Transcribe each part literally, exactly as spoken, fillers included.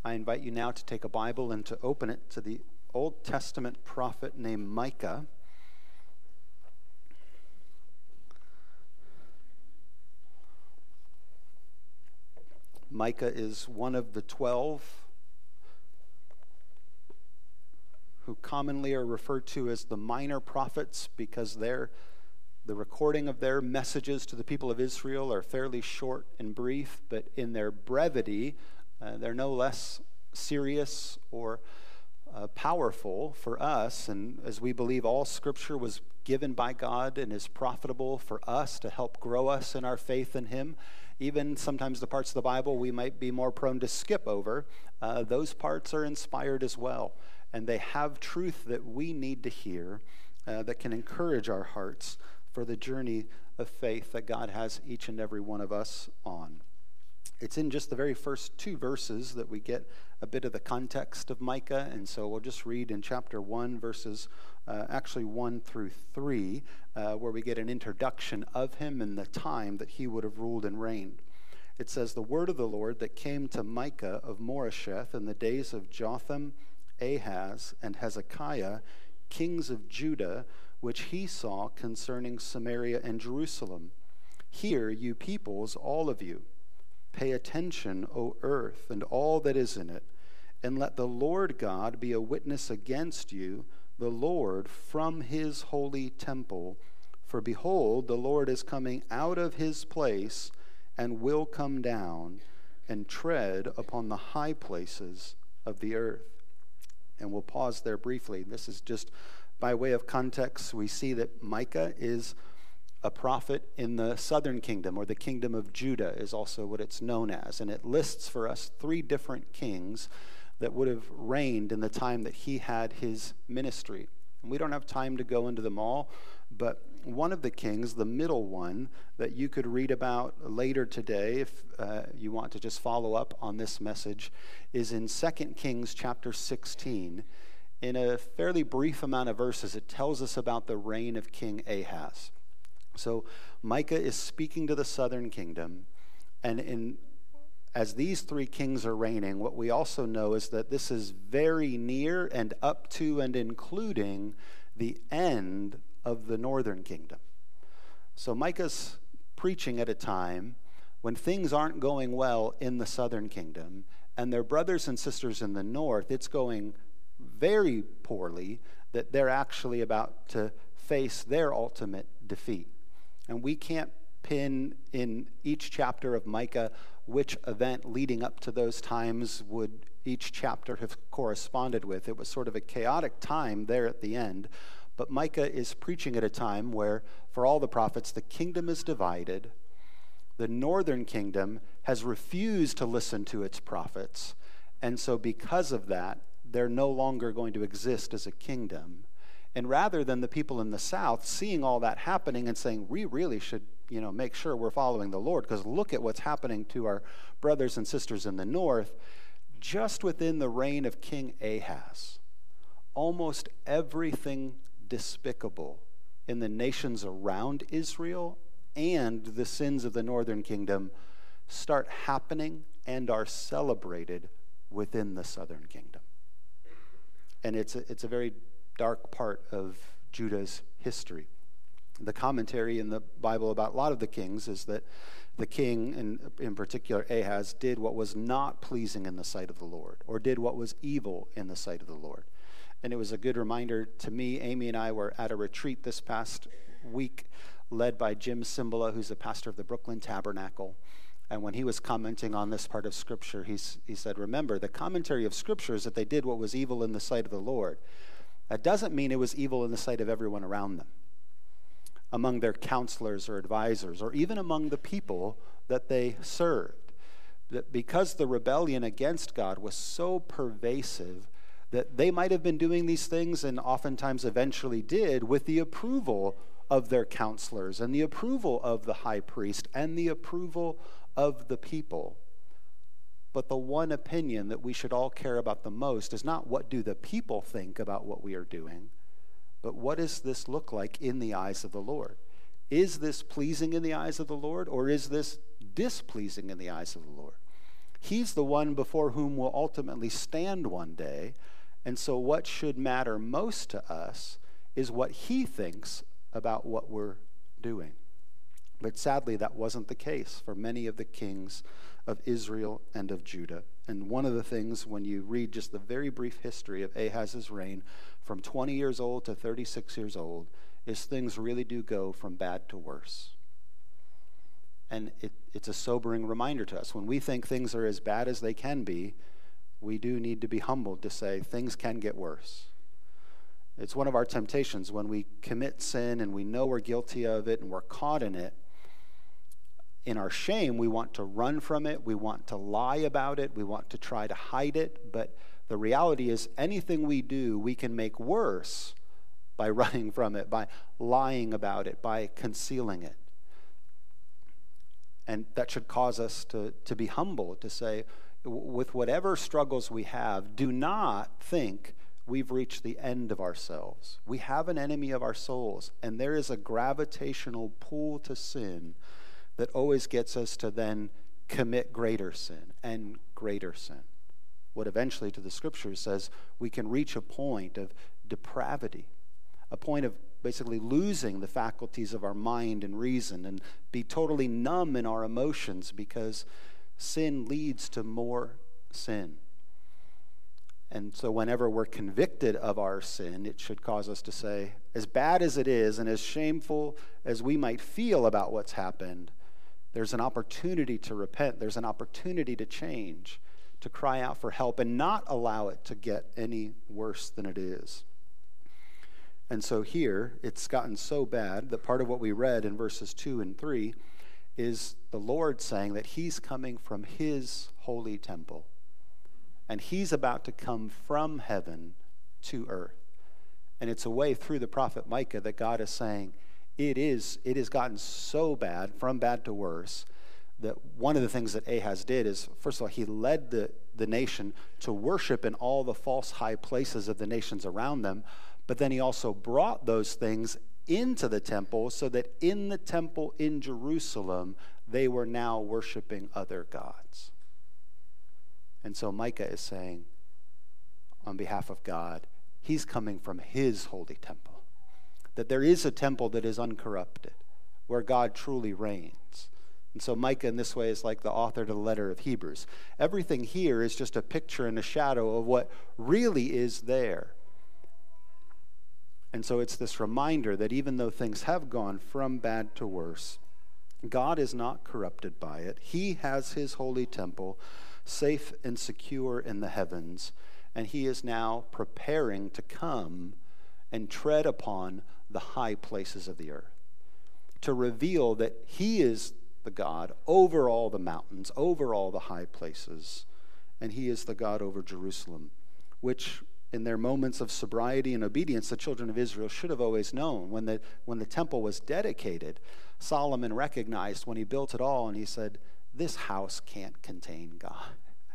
I invite you now to take a Bible and to open it to the Old Testament prophet named Micah. Micah is one of the twelve who commonly are referred to as the minor prophets because they're, the recording of their messages to the people of Israel are fairly short and brief, but in their brevity, uh, they're no less serious or uh, powerful for us. And as we believe all Scripture was given by God and is profitable for us to help grow us in our faith in Him, even sometimes the parts of the Bible we might be more prone to skip over, uh, those parts are inspired as well. And they have truth that we need to hear uh, that can encourage our hearts for the journey of faith that God has each and every one of us on. It's in just the very first two verses that we get a bit of the context of Micah, and so we'll just read in chapter one, verses uh, actually one through three, uh, where we get an introduction of him and the time that he would have ruled and reigned. It says, "The word of the Lord that came to Micah of Moresheth in the days of Jotham, Ahaz, and Hezekiah, kings of Judah, which he saw concerning Samaria and Jerusalem. Hear, you peoples, all of you. Pay attention, O earth, and all that is in it, and let the Lord God be a witness against you, the Lord from his holy temple. For behold, the Lord is coming out of his place and will come down and tread upon the high places of the earth." And we'll pause there briefly. This is just by way of context. We see that Micah is a prophet in the southern kingdom, or the kingdom of Judah is also what it's known as. And it lists for us three different kings that would have reigned in the time that he had his ministry. And we don't have time to go into them all, but one of the kings, the middle one, that you could read about later today if uh, you want to just follow up on this message, is in Second Kings chapter sixteen. In a fairly brief amount of verses, it tells us about the reign of King Ahaz. So Micah is speaking to the southern kingdom, and in as these three kings are reigning, what we also know is that this is very near and up to and including the end of the northern kingdom. So Micah's preaching at a time when things aren't going well in the southern kingdom, and their brothers and sisters in the north, it's going very poorly, that they're actually about to face their ultimate defeat. And we can't pin in each chapter of Micah which event leading up to those times would each chapter have corresponded with. It was sort of a chaotic time there at the end. But Micah is preaching at a time where, for all the prophets, the kingdom is divided. The northern kingdom has refused to listen to its prophets. And so because of that, they're no longer going to exist as a kingdom. And rather than the people in the south seeing all that happening and saying, we really should, you know, make sure we're following the Lord, because look at what's happening to our brothers and sisters in the north, just within the reign of King Ahaz, almost everything despicable in the nations around Israel and the sins of the northern kingdom start happening and are celebrated within the southern kingdom. And it's a, it's a very dark part of Judah's history. The commentary in the Bible about a lot of the kings is that the king, in, in particular Ahaz, did what was not pleasing in the sight of the Lord, or did what was evil in the sight of the Lord. And it was a good reminder to me. Amy and I were at a retreat this past week led by Jim Cymbala, who's the pastor of the Brooklyn Tabernacle. And when he was commenting on this part of Scripture, he's, he said, remember, the commentary of Scripture is that they did what was evil in the sight of the Lord. That doesn't mean it was evil in the sight of everyone around them, among their counselors or advisors, or even among the people that they served. That because the rebellion against God was so pervasive, that they might have been doing these things, and oftentimes eventually did, with the approval of their counselors and the approval of the high priest and the approval of the people. But the one opinion that we should all care about the most is not what do the people think about what we are doing, but what does this look like in the eyes of the Lord? Is this pleasing in the eyes of the Lord, or is this displeasing in the eyes of the Lord? He's the one before whom we'll ultimately stand one day. And so what should matter most to us is what he thinks about what we're doing. But sadly, that wasn't the case for many of the kings of Israel and of Judah. And one of the things, when you read just the very brief history of Ahaz's reign, from twenty years old to thirty-six years old, is things really do go from bad to worse. And it, it's a sobering reminder to us. When we think things are as bad as they can be, we do need to be humbled to say things can get worse. It's one of our temptations when we commit sin and we know we're guilty of it and we're caught in it. In our shame, we want to run from it. We want to lie about it. We want to try to hide it. But the reality is anything we do, we can make worse by running from it, by lying about it, by concealing it. And that should cause us to, to be humble, to say, with whatever struggles we have, do not think we've reached the end of ourselves. We have an enemy of our souls, and there is a gravitational pull to sin that always gets us to then commit greater sin and greater sin. What eventually, to the scriptures, says we can reach a point of depravity, a point of basically losing the faculties of our mind and reason and be totally numb in our emotions because sin leads to more sin. And so whenever we're convicted of our sin, it should cause us to say, as bad as it is and as shameful as we might feel about what's happened, there's an opportunity to repent. There's an opportunity to change, to cry out for help and not allow it to get any worse than it is. And so here, it's gotten so bad that part of what we read in verses two and three is the Lord saying that he's coming from his holy temple. And he's about to come from heaven to earth. And it's a way through the prophet Micah that God is saying, it is, it has gotten so bad, from bad to worse, that one of the things that Ahaz did is, first of all, he led the, the nation to worship in all the false high places of the nations around them, but then he also brought those things into the temple so that in the temple in Jerusalem, they were now worshiping other gods. And so Micah is saying, on behalf of God, he's coming from his holy temple. That there is a temple that is uncorrupted, where God truly reigns. And so Micah in this way is like the author to the letter of Hebrews. Everything here is just a picture and a shadow of what really is there. And so it's this reminder that even though things have gone from bad to worse, God is not corrupted by it. He has his holy temple safe and secure in the heavens, and he is now preparing to come and tread upon the high places of the earth, to reveal that he is the God over all the mountains, over all the high places, and he is the God over Jerusalem, which in their moments of sobriety and obedience, the children of Israel should have always known. When the, when the temple was dedicated, Solomon recognized when he built it all, and he said, this house can't contain God.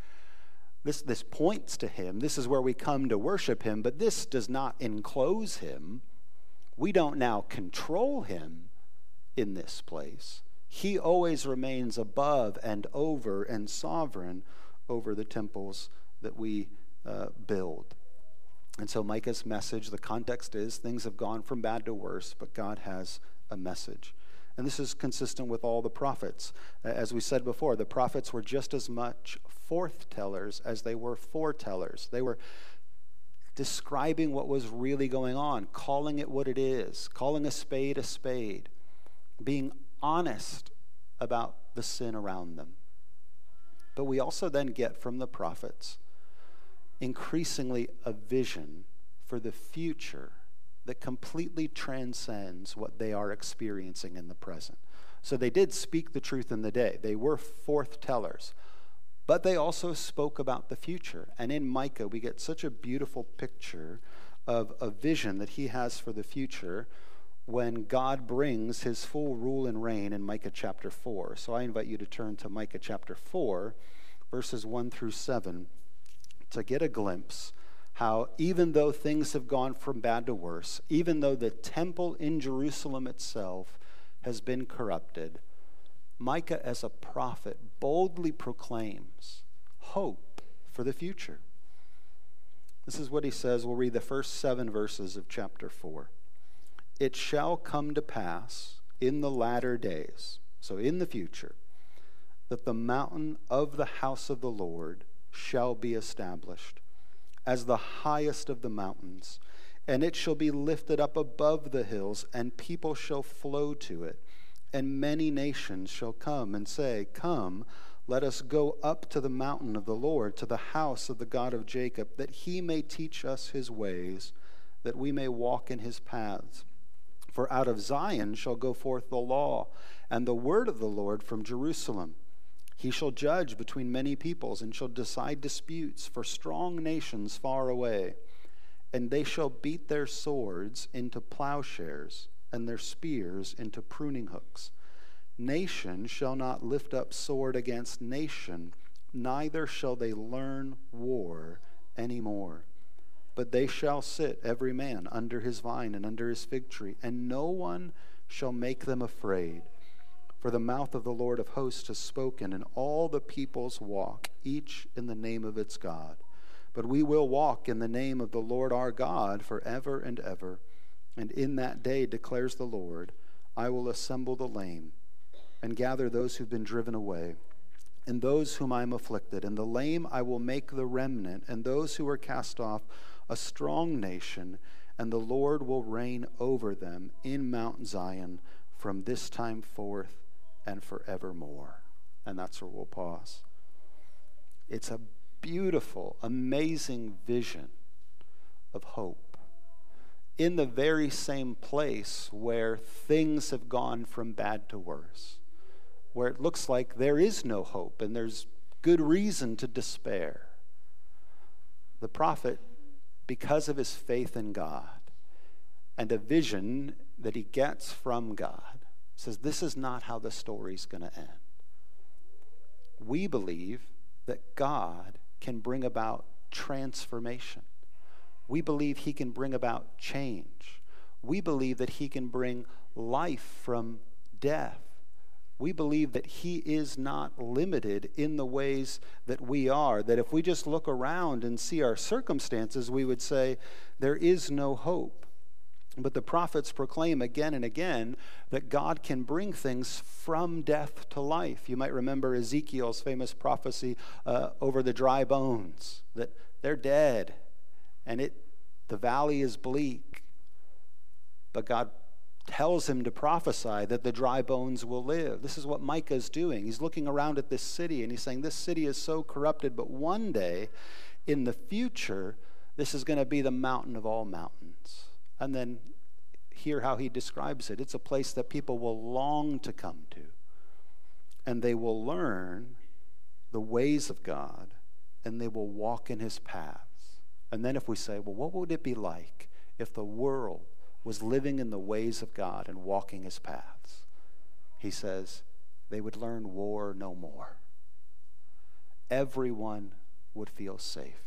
This, this points to him. This is where we come to worship him, but this does not enclose him. We don't now control him in this place. He always remains above and over and sovereign over the temples that we uh, build. And so Micah's message, the context is things have gone from bad to worse, but God has a message. And this is consistent with all the prophets. As we said before, the prophets were just as much forth-tellers as they were foretellers. They were describing what was really going on, calling it what it is, calling a spade a spade, being honest about the sin around them. But we also then get from the prophets increasingly a vision for the future that completely transcends what they are experiencing in the present. So they did speak the truth in the day. They were forth-tellers. But they also spoke about the future. And in Micah, we get such a beautiful picture of a vision that he has for the future when God brings his full rule and reign in Micah chapter four. So I invite you to turn to Micah chapter four, verses one through seven, to get a glimpse how even though things have gone from bad to worse, even though the temple in Jerusalem itself has been corrupted, Micah as a prophet boldly proclaims hope for the future. This is what he says. We'll read the first seven verses of chapter four. It shall come to pass in the latter days, so in the future, that the mountain of the house of the Lord shall be established as the highest of the mountains, and it shall be lifted up above the hills, and people shall flow to it. And many nations shall come and say, Come, let us go up to the mountain of the Lord, to the house of the God of Jacob, that he may teach us his ways, that we may walk in his paths. For out of Zion shall go forth the law, and the word of the Lord from Jerusalem. He shall judge between many peoples, and shall decide disputes for strong nations far away. And they shall beat their swords into plowshares, and their spears into pruning hooks. Nation shall not lift up sword against nation, neither shall they learn war any more. But they shall sit every man under his vine and under his fig tree, and no one shall make them afraid. For the mouth of the Lord of hosts has spoken, and all the peoples walk, each in the name of its God. But we will walk in the name of the Lord our God forever and ever. And in that day, declares the Lord, I will assemble the lame, and gather those who've been driven away, and those whom I am afflicted. And the lame I will make the remnant, and those who are cast off a strong nation, and the Lord will reign over them in Mount Zion from this time forth and forevermore. And that's where we'll pause. It's a beautiful, amazing vision of hope in the very same place where things have gone from bad to worse, where it looks like there is no hope and there's good reason to despair. The prophet, because of his faith in God and a vision that he gets from God, says this is not how the story's going to end. We believe that God can bring about transformation. We believe he can bring about change. We believe that he can bring life from death. We believe that he is not limited in the ways that we are, that if we just look around and see our circumstances, we would say there is no hope. But the prophets proclaim again and again that God can bring things from death to life. You might remember Ezekiel's famous prophecy uh, over the dry bones, that they're dead and it the valley is bleak. But God tells him to prophesy that the dry bones will live. This is what Micah is doing. He's looking around at this city and he's saying this city is so corrupted, but one day in the future, this is going to be the mountain of all mountains. And then hear how he describes it. It's a place that people will long to come to. And they will learn the ways of God, and they will walk in his paths. And then if we say, well, what would it be like if the world was living in the ways of God and walking his paths? He says, they would learn war no more. Everyone would feel safe.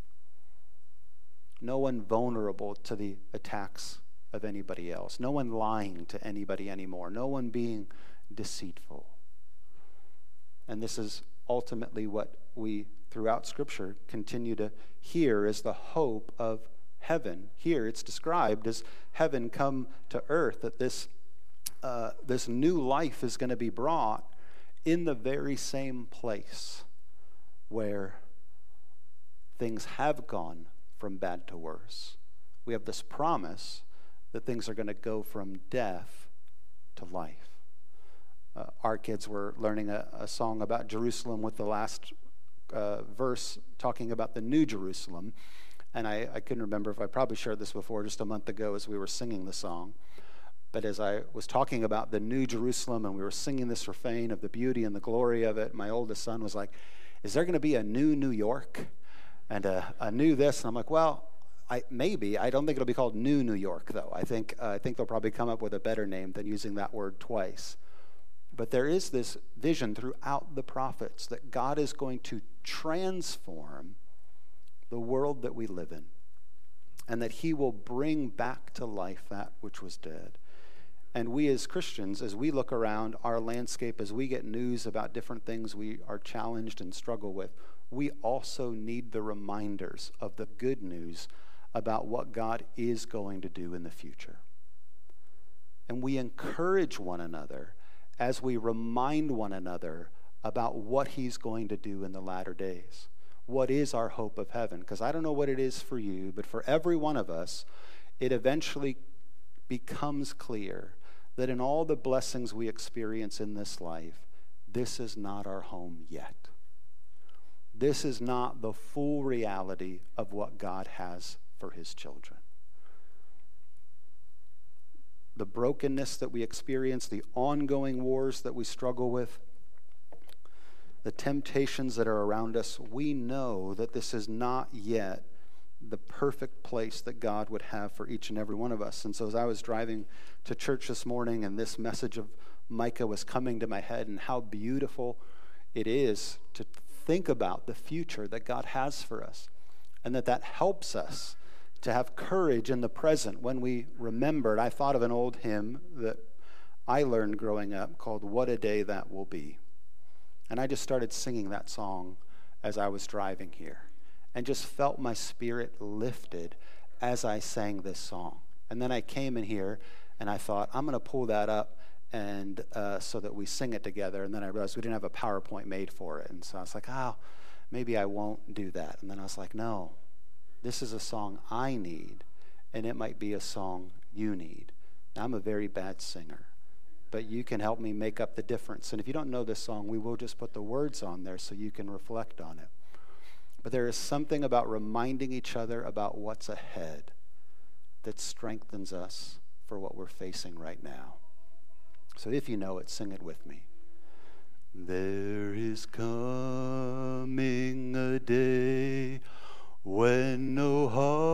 No one vulnerable to the attacks of anybody else. No one lying to anybody anymore. No one being deceitful. And this is ultimately what we, throughout Scripture, continue to hear as the hope of heaven. Here it's described as heaven come to earth, that this, uh, this new life is going to be brought in the very same place where things have gone from bad to worse. We have this promise that things are going to go from death to life. Uh, our kids were learning a, a song about Jerusalem with the last uh, verse talking about the New Jerusalem. And I, I couldn't remember if I probably shared this before just a month ago as we were singing the song. But as I was talking about the New Jerusalem and we were singing this refrain of the beauty and the glory of it, my oldest son was like, is there going to be a new New York? And a, a new this? And I'm like, well, I, maybe. I don't think it'll be called New New York, though. I think, uh, I think they'll probably come up with a better name than using that word twice. But there is this vision throughout the prophets that God is going to transform the world that we live in, and that he will bring back to life that which was dead. And we as Christians, as we look around our landscape, as we get news about different things we are challenged and struggle with, we also need the reminders of the good news about what God is going to do in the future. And we encourage one another as we remind one another about what he's going to do in the latter days. What is our hope of heaven? Because I don't know what it is for you, but for every one of us, it eventually becomes clear that in all the blessings we experience in this life, this is not our home yet. This is not the full reality of what God has for his children. The brokenness that we experience, the ongoing wars that we struggle with, the temptations that are around us, we know that this is not yet the perfect place that God would have for each and every one of us. And so as I was driving to church this morning and this message of Micah was coming to my head, and how beautiful it is to think about the future that God has for us, and that that helps us to have courage in the present when we remembered. I thought of an old hymn that I learned growing up called "What a Day That Will Be." And I just started singing that song as I was driving here, and just felt my spirit lifted as I sang this song. And then I came in here and I thought, I'm going to pull that up and uh, so that we sing it together. And then I realized we didn't have a PowerPoint made for it. And so I was like, oh, maybe I won't do that. And then I was like, no, this is a song I need, and it might be a song you need. Now, I'm a very bad singer, but you can help me make up the difference. And if you don't know this song, we will just put the words on there so you can reflect on it. But there is something about reminding each other about what's ahead that strengthens us for what we're facing right now. So if you know it, sing it with me. There is coming a day when no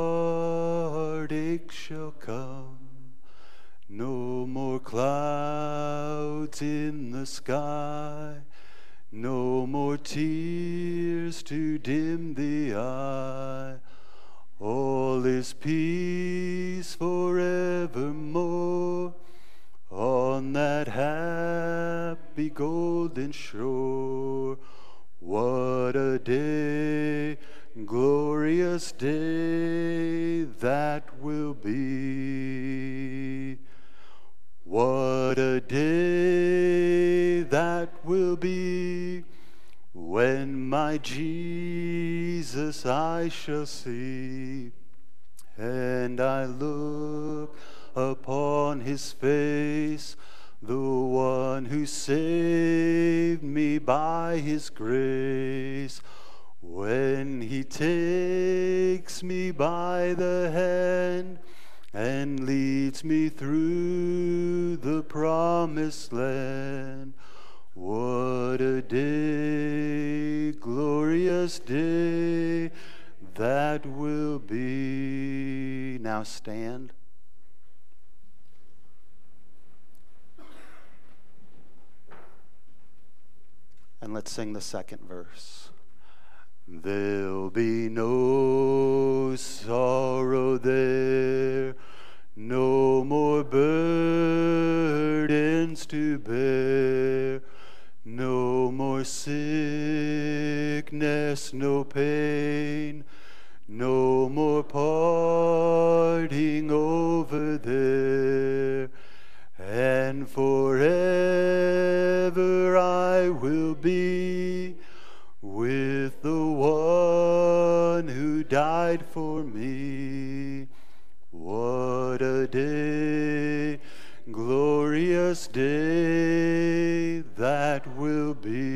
heartache shall come, no more clouds in the sky, no more tears to dim the eye. All is peace forevermore on that happy golden shore. What a day, glorious day that will be. What a day that will be, when my Jesus I shall see, and I look upon his face, the one who saved me by his grace. When he takes me by the hand and leads me through the promised land. What a day, glorious day that will be. Now stand. And let's sing the second verse. There'll be no sorrow there, no more burdens to bear, no more sickness, no pain, no more parting over there. And forever I will be with the one who died for me. What a day, glorious day that will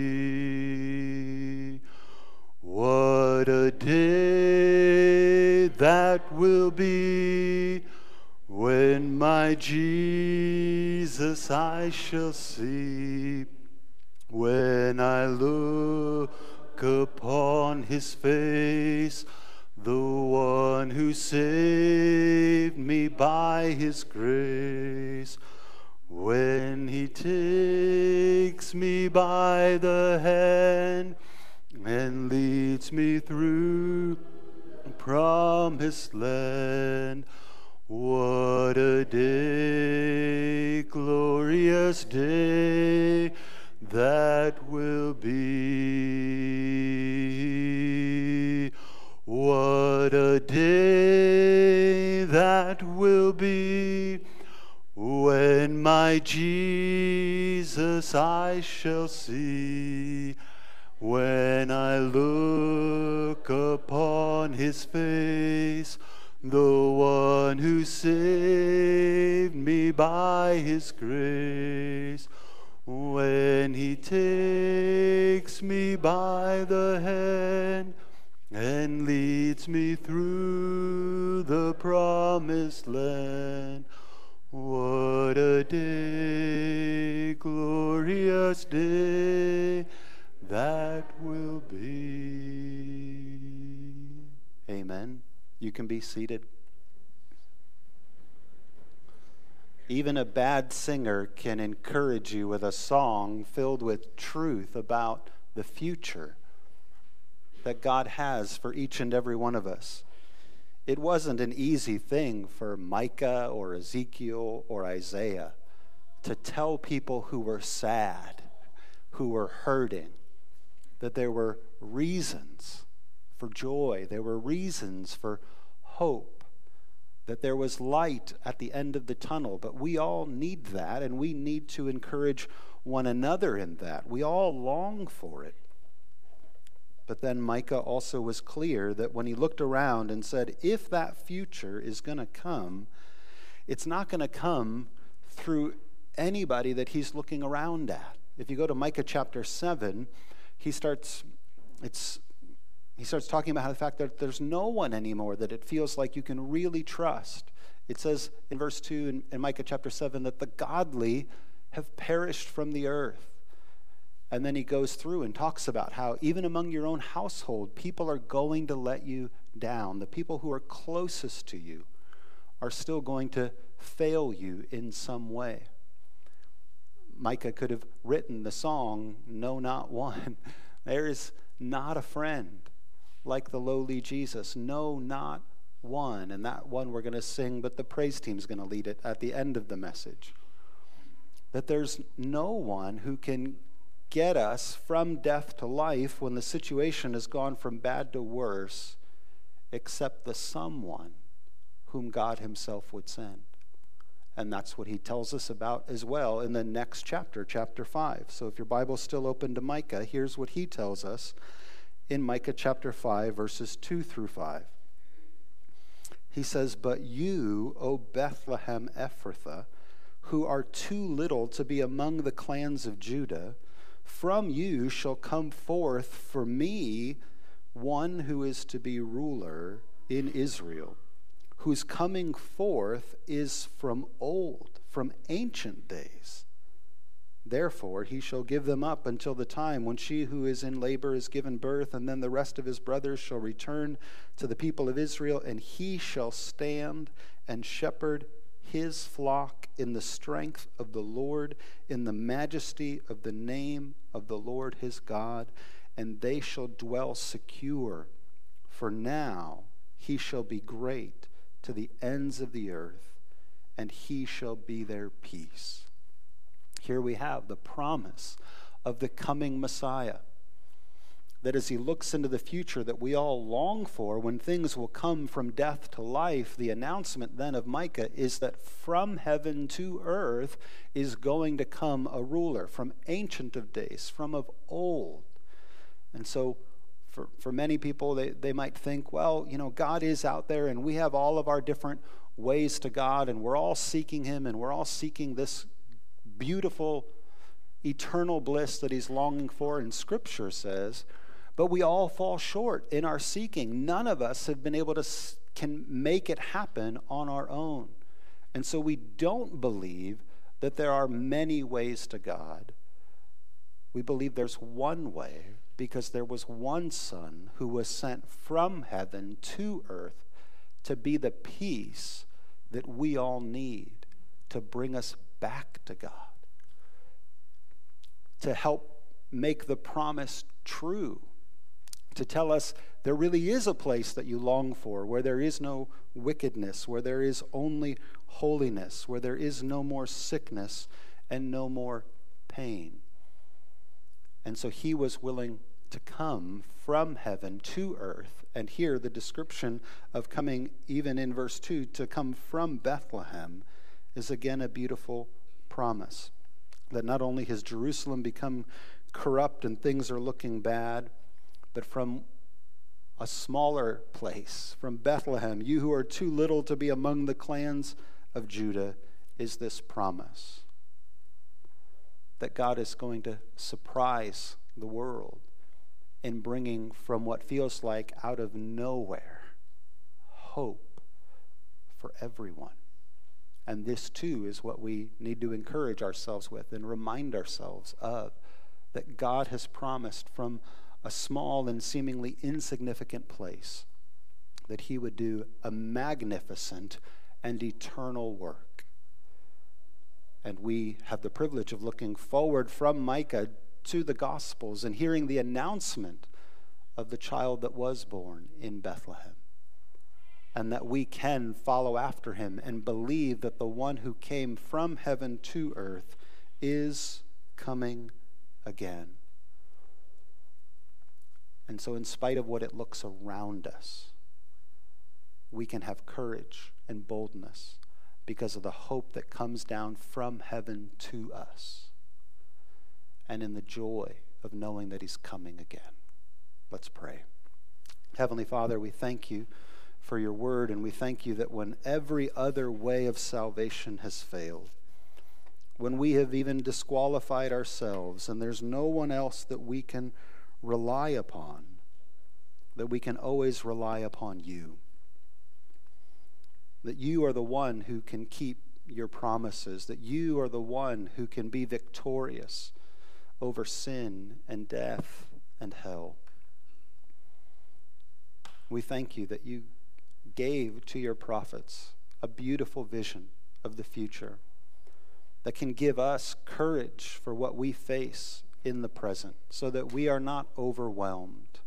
be. What a day that will be, when my Jesus I shall see. When I look upon his face, the one who saved me by his grace. When he takes me by the hand and leads me through promised land. What a day, glorious day that will be. What a day that will be when my Jesus I shall see. When I look upon his face, the one who saved me by his grace, when he takes me by the hand and leads me through the promised land. What a day, glorious day that will be. Amen. You can be seated. Even a bad singer can encourage you with a song filled with truth about the future that God has for each and every one of us. It wasn't an easy thing for Micah or Ezekiel or Isaiah to tell people who were sad, who were hurting, that there were reasons for joy, there were reasons for hope, that there was light at the end of the tunnel. But we all need that, and we need to encourage one another in that. We all long for it. But then Micah also was clear that when he looked around and said, if that future is going to come, it's not going to come through anybody that he's looking around at. If you go to Micah chapter seven, he starts, it's, he starts talking about the fact that there's no one anymore that it feels like you can really trust. It says in verse two in, in Micah chapter seven that the godly have perished from the earth. And then he goes through and talks about how even among your own household, people are going to let you down. The people who are closest to you are still going to fail you in some way. Micah could have written the song, No, Not One. There is not a friend like the lowly Jesus. No, not one. And that one we're going to sing, but the praise team's going to lead it at the end of the message. That there's no one who can get us from death to life when the situation has gone from bad to worse, except the someone whom God himself would send. And that's what he tells us about as well in the next chapter, chapter five. So if your Bible's still open to Micah, here's what he tells us in Micah chapter five, verses two through five. He says, but you, O Bethlehem Ephrathah, who are too little to be among the clans of Judah, from you shall come forth for me one who is to be ruler in Israel, whose coming forth is from old, from ancient days. Therefore he shall give them up until the time when she who is in labor is given birth, and then the rest of his brothers shall return to the people of Israel, and he shall stand and shepherd his flock in the strength of the Lord, in the majesty of the name of the Lord his God, and they shall dwell secure. For now he shall be great to the ends of the earth, and he shall be their peace. Here we have the promise of the coming Messiah, that as he looks into the future that we all long for, when things will come from death to life, the announcement then of Micah is that from heaven to earth is going to come a ruler from ancient of days, from of old. And so for, for many people, they, they might think, well, you know, God is out there and we have all of our different ways to God and we're all seeking him and we're all seeking this beautiful eternal bliss that he's longing for. And Scripture says, but we all fall short in our seeking. None of us have been able to can make it happen on our own. And so we don't believe that there are many ways to God. We believe there's one way because there was one Son who was sent from heaven to earth to be the peace that we all need to bring us back to God, to help make the promise true, to tell us there really is a place that you long for, where there is no wickedness, where there is only holiness, where there is no more sickness and no more pain. And so he was willing to come from heaven to earth. And here the description of coming, even in verse two, to come from Bethlehem is again a beautiful promise. That not only has Jerusalem become corrupt and things are looking bad, but from a smaller place, from Bethlehem, you who are too little to be among the clans of Judah, is this promise that God is going to surprise the world in bringing from what feels like out of nowhere hope for everyone. And this too is what we need to encourage ourselves with and remind ourselves of, that God has promised from a small and seemingly insignificant place that he would do a magnificent and eternal work. And we have the privilege of looking forward from Micah to the Gospels and hearing the announcement of the child that was born in Bethlehem. And that we can follow after him and believe that the one who came from heaven to earth is coming again. And so in spite of what it looks around us, we can have courage and boldness because of the hope that comes down from heaven to us, and in the joy of knowing that he's coming again. Let's pray. Heavenly Father, we thank you for your word, and we thank you that when every other way of salvation has failed, when we have even disqualified ourselves and there's no one else that we can rely upon, that we can always rely upon you. That you are the one who can keep your promises, that you are the one who can be victorious over sin and death and hell. We thank you that you gave to your prophets a beautiful vision of the future that can give us courage for what we face in the present, so that we are not overwhelmed,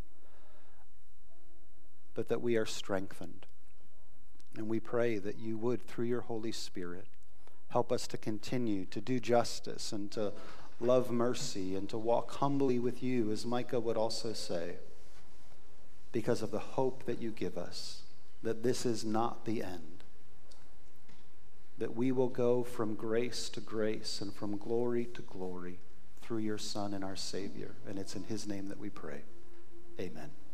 but that we are strengthened. And we pray that you would, through your Holy Spirit, help us to continue to do justice and to love mercy and to walk humbly with you, as Micah would also say, because of the hope that you give us, that this is not the end, that we will go from grace to grace and from glory to glory through your Son and our Savior. And it's in his name that we pray. Amen.